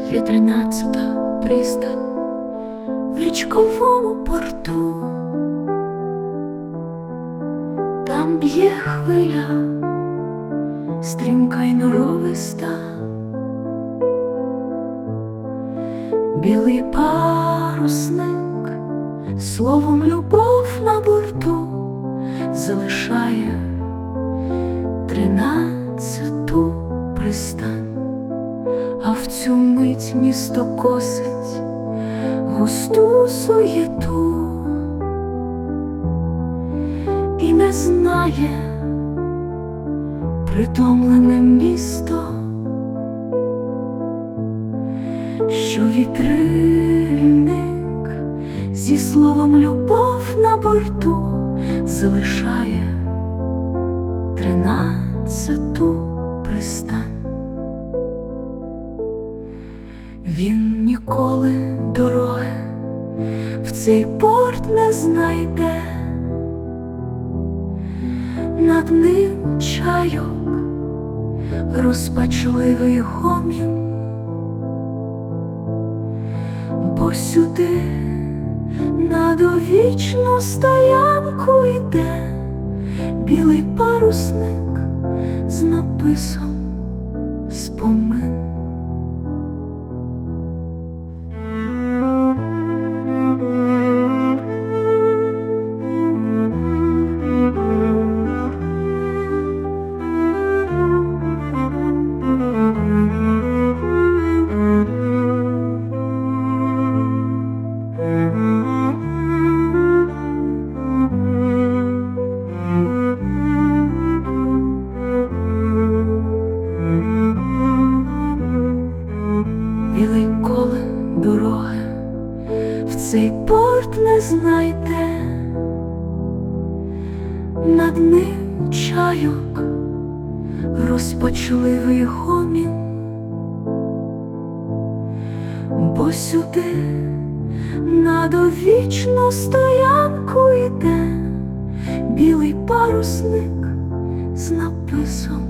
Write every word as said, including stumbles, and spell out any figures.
Є тринадцята пристань в річковому порту, там б'є хвиля, стрімка й норовиста, білий парусник, словом любов на борту залишає тринадцяту пристань. А в цю мить місто косить густу суєту і не знає притомлене місто, що вітрильник зі словом любов на борту залишає тринадцяту пристань. Він ніколи дороги в цей порт не знайде, над ним чайок розпачливий гомін, бо сюди на довічну стоянку йде білий парусник з написом «Спомин». Білий колен дороги в цей порт не знайде, над ним чайок розпачливий гомін, бо сюди на довічну стоянку йде білий парусник з написом